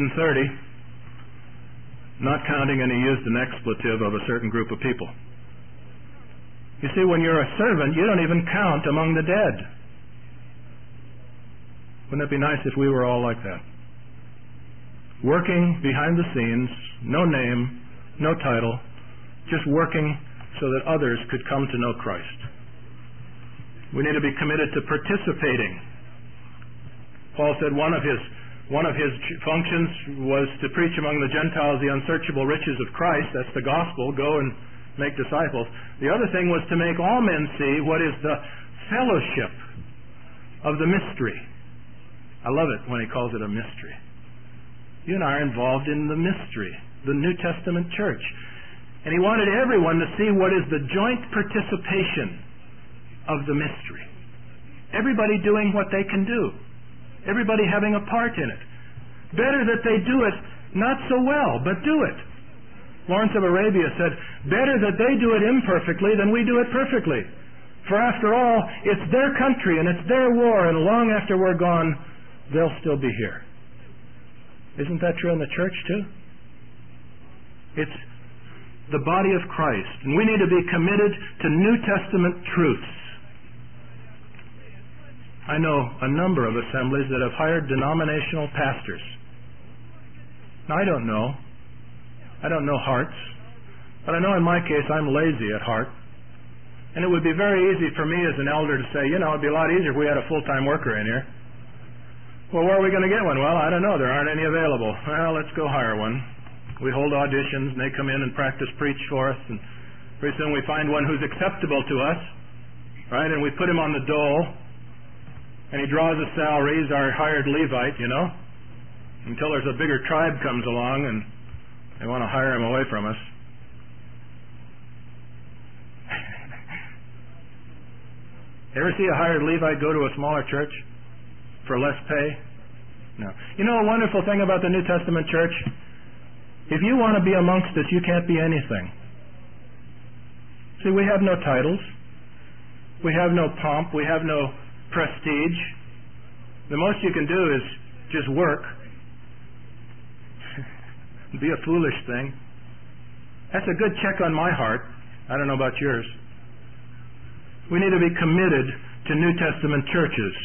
[SPEAKER 1] not counting, and he used an expletive of a certain group of people. You see, when you're a servant, you don't even count among the dead. Wouldn't it be nice if we were all like that? Working behind the scenes, no name, no title, just working so that others could come to know Christ. We need to be committed to participating. Paul said one of his functions was to preach among the Gentiles the unsearchable riches of Christ. That's the gospel. Go and make disciples. The other thing was to make all men see what is the fellowship of the mystery. I love it when he calls it a mystery. You and I are involved in the mystery, the New Testament church. And he wanted everyone to see what is the joint participation of the mystery. Everybody doing what they can do. Everybody having a part in it. Better that they do it not so well, but do it. Lawrence of Arabia said, better that they do it imperfectly than we do it perfectly. For after all, it's their country and it's their war, and long after we're gone, they'll still be here. Isn't that true in the church too? It's the body of Christ, and we need to be committed to New Testament truths. I know a number of assemblies that have hired denominational pastors. Now, I don't know hearts, but I know in my case I'm lazy at heart. And it would be very easy for me as an elder to say, it'd be a lot easier if we had a full-time worker in here. Well, where are we going to get one? Well, I don't know. There aren't any available. Well, let's go hire one. We hold auditions, and they come in and practice preach for us, and pretty soon we find one who's acceptable to us, right? And we put him on the dole, and he draws a salary. He's our hired Levite, until there's a bigger tribe comes along, and they want to hire him away from us. Ever see a hired Levite go to a smaller church for less pay? No. A wonderful thing about the New Testament church? If you want to be amongst us, you can't be anything. See, we have no titles. We have no pomp. We have no prestige. The most you can do is just work. Be a foolish thing. That's a good check on my heart. I don't know about yours. We need to be committed to New Testament churches.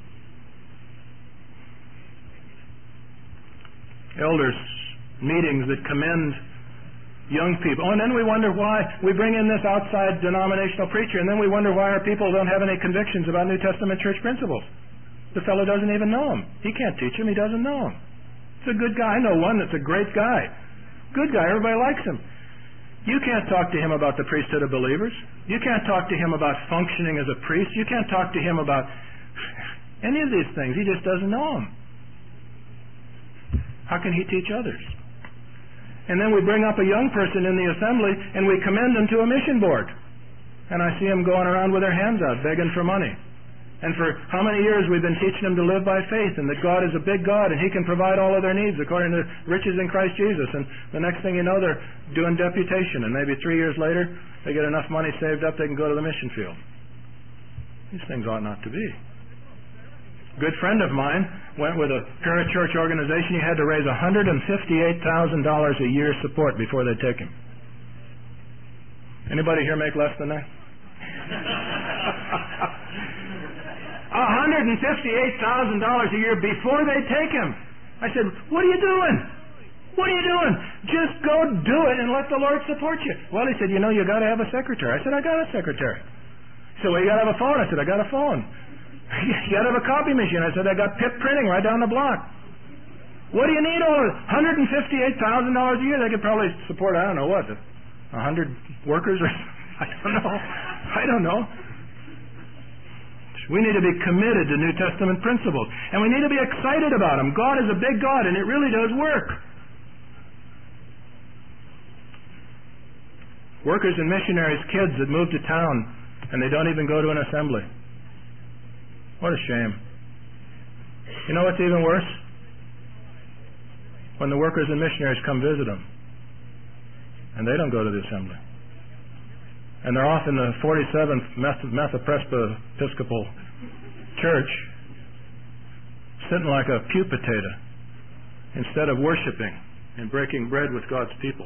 [SPEAKER 1] Elders, meetings that commend young people. Oh, and then we wonder why we bring in this outside denominational preacher, and then we wonder why our people don't have any convictions about New Testament church principles. The fellow doesn't even know them. He can't teach them. He doesn't know them. It's a good guy. I know one that's a great guy. Good guy. Everybody likes him. You can't talk to him about the priesthood of believers. You can't talk to him about functioning as a priest. You can't talk to him about any of these things. He just doesn't know them. How can he teach others? And then we bring up a young person in the assembly and we commend them to a mission board. And I see them going around with their hands out begging for money. And for how many years we've been teaching them to live by faith and that God is a big God and He can provide all of their needs according to riches in Christ Jesus. And the next thing you know, they're doing deputation, and maybe 3 years later they get enough money saved up they can go to the mission field. These things ought not to be. A good friend of mine went with a parachurch organization. He had to raise $158,000 a year support before they'd take him. Anybody here make less than that? $158,000 a year before they take him. I said, what are you doing? What are you doing? Just go do it and let the Lord support you. Well, he said, you got to have a secretary. I said, I got a secretary. So, well, you got to have a phone. I said, I got a phone. You got to have a copy machine. I said, I got Pip Printing right down the block. What do you need all of $158,000 a year? They could probably support, 100 workers or I don't know. We need to be committed to New Testament principles. And we need to be excited about them. God is a big God, and it really does work. Workers and missionaries' kids that move to town, and they don't even go to an assembly. What a shame. You know what's even worse? When the workers and missionaries come visit them, and they don't go to the assembly. And they're off in the 47th Episcopal Church, sitting like a pew potato, instead of worshiping and breaking bread with God's people.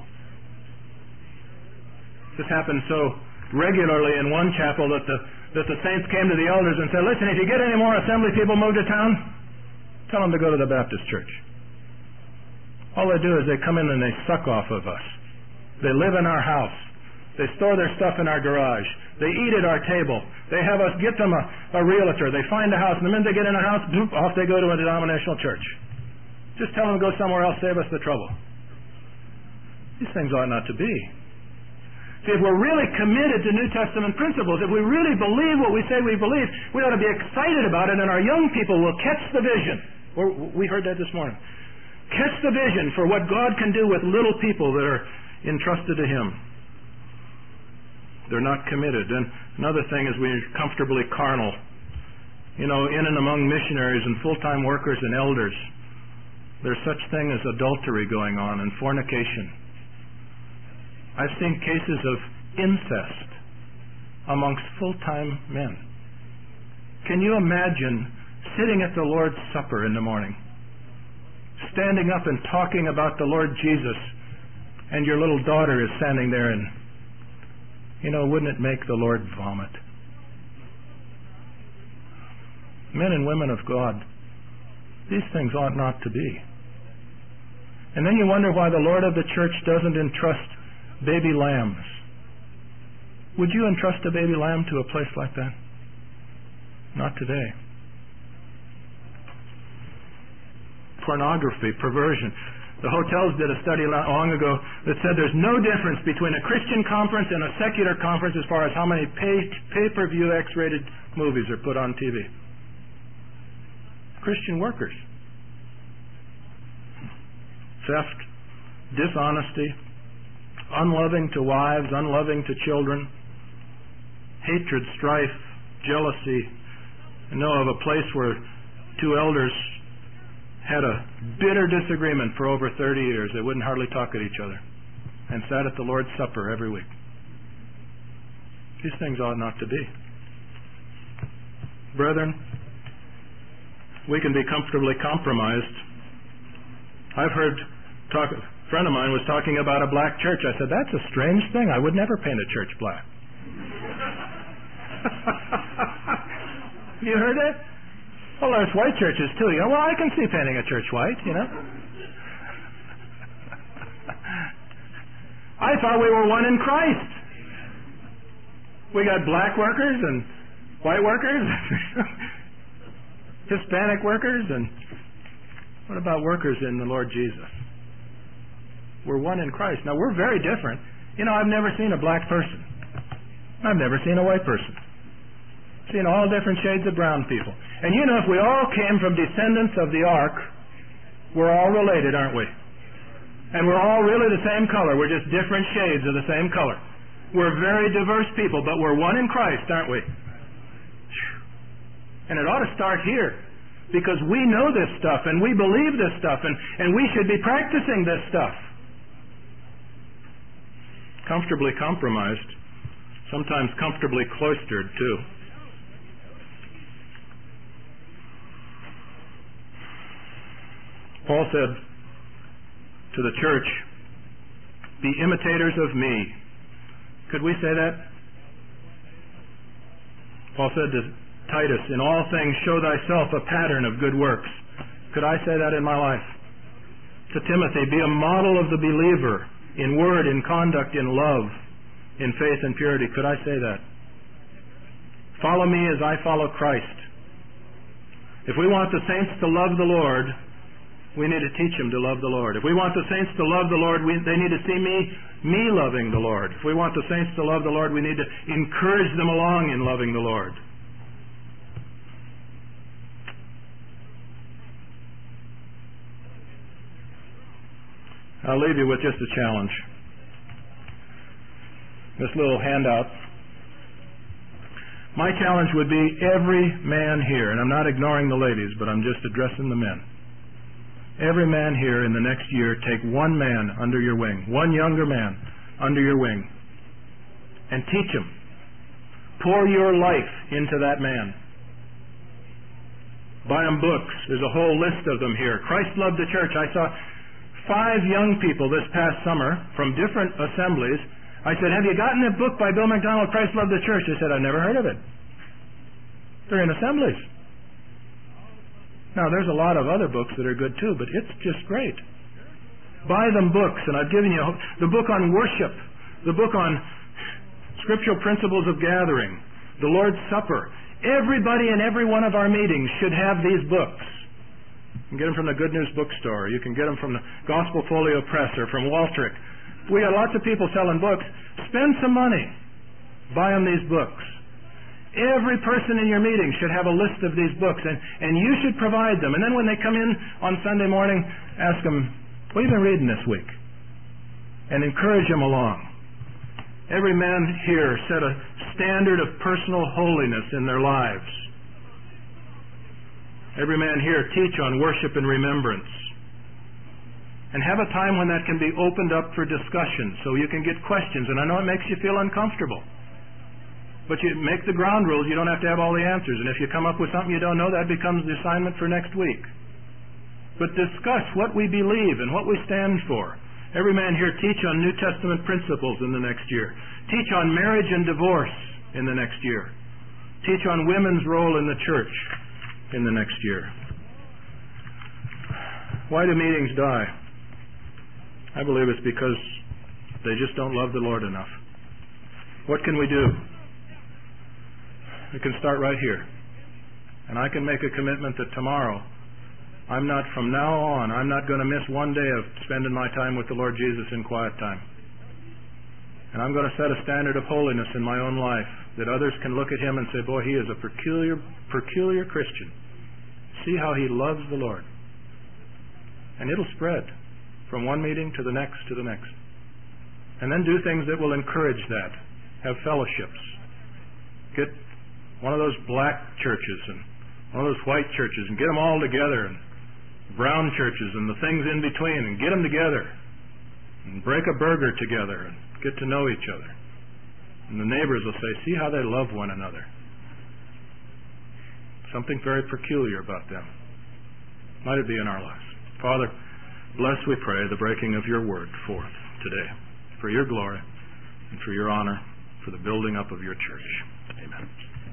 [SPEAKER 1] This happened so regularly in one chapel that the saints came to the elders and said, listen, if you get any more assembly people move to town, tell them to go to the Baptist church. All they do is they come in and they suck off of us. They live in our house. They store their stuff in our garage. They eat at our table. They have us get them a realtor. They find a house, and the minute they get in a house, boop, off they go to a denominational church. Just tell them to go somewhere else, save us the trouble. These things ought not to be. See, if we're really committed to New Testament principles, if we really believe what we say we believe, we ought to be excited about it, and our young people will catch the vision. We heard that this morning. Catch the vision for what God can do with little people that are entrusted to Him. They're not committed. And another thing is we're comfortably carnal. You know, in and among missionaries and full-time workers and elders, there's such thing as adultery going on and fornication. I've seen cases of incest amongst full-time men. Can you imagine sitting at the Lord's Supper in the morning, standing up and talking about the Lord Jesus, and your little daughter is standing there and, wouldn't it make the Lord vomit? Men and women of God, these things ought not to be. And then you wonder why the Lord of the church doesn't entrust baby lambs. Would you entrust a baby lamb to a place like that? Not today. Pornography, perversion. The hotels did a study not long ago that said there's no difference between a Christian conference and a secular conference as far as how many pay-per-view X-rated movies are put on TV. Christian workers. Theft, dishonesty, unloving to wives, unloving to children, hatred, strife, jealousy. I know of a place where two elders had a bitter disagreement for over 30 years. They wouldn't hardly talk at each other and sat at the Lord's Supper every week. These things ought not to be. Brethren, we can be comfortably compromised. I've heard a friend of mine was talking about a black church. I said, that's a strange thing. I would never paint a church black. You heard it? Well, there's white churches too. Well, I can see painting a church white, I thought we were one in Christ. We got black workers and white workers, Hispanic workers, and what about workers in the Lord Jesus? We're one in Christ. Now, we're very different. I've never seen a black person. I've never seen a white person. I've seen all different shades of brown people. And if we all came from descendants of the ark, we're all related, aren't we? And we're all really the same color. We're just different shades of the same color. We're very diverse people, but we're one in Christ, aren't we? And it ought to start here, because we know this stuff, and we believe this stuff, and we should be practicing this stuff. Comfortably compromised, sometimes comfortably cloistered, too. Paul said to the church, be imitators of me. Could we say that? Paul said to Titus, in all things show thyself a pattern of good works. Could I say that in my life? To Timothy, be a model of the believer in word, in conduct, in love, in faith and purity. Could I say that? Follow me as I follow Christ. If we want the saints to love the Lord, we need to teach them to love the Lord. If we want the saints to love the Lord, they need to see me loving the Lord. If we want the saints to love the Lord, we need to encourage them along in loving the Lord. I'll leave you with just a challenge. This little handout. My challenge would be every man here, and I'm not ignoring the ladies, but I'm just addressing the men. Every man here in the next year, take one man under your wing, one younger man under your wing, and teach him. Pour your life into that man. Buy him books. There's a whole list of them here. Christ Loved the Church. I saw 5 young people this past summer from different assemblies. I said, have you gotten a book by Bill McDonald, Christ Loved the Church? They said, I've never heard of it. They're in assemblies. Now, there's a lot of other books that are good too, but it's just great. Buy them books, and I've given you the book on worship, the book on Scriptural principles of gathering, the Lord's Supper. Everybody in every one of our meetings should have these books. You can get them from the Good News Bookstore. You can get them from the Gospel Folio Press or from Waltrick. We got lots of people selling books. Spend some money. Buy them these books. Every person in your meeting should have a list of these books, and you should provide them. And then when they come in on Sunday morning, ask them, what have you been reading this week? And encourage them along. Every man here set a standard of personal holiness in their lives. Every man here teach on worship and remembrance. And have a time when that can be opened up for discussion so you can get questions. And I know it makes you feel uncomfortable. But you make the ground rules, you don't have to have all the answers. And if you come up with something you don't know, that becomes the assignment for next week. But discuss what we believe and what we stand for. Every man here teach on New Testament principles in the next year. Teach on marriage and divorce in the next year. Teach on women's role in the church in the next year. Why do meetings die? I believe it's because they just don't love the Lord enough. What can we do? We can start right here. And I can make a commitment that tomorrow, from now on, I'm not going to miss one day of spending my time with the Lord Jesus in quiet time. And I'm going to set a standard of holiness in my own life that others can look at him and say, boy, he is a peculiar Christian. See how he loves the Lord. And it'll spread from one meeting to the next to the next. And then do things that will encourage that. Have fellowships. Get one of those black churches and one of those white churches and get them all together, and brown churches and the things in between, and get them together and break a burger together and get to know each other. And the neighbors will say, see how they love one another. Something very peculiar about them. Might it be in our lives. Father, bless, we pray, the breaking of your word forth today for your glory and for your honor, for the building up of your church. Amen.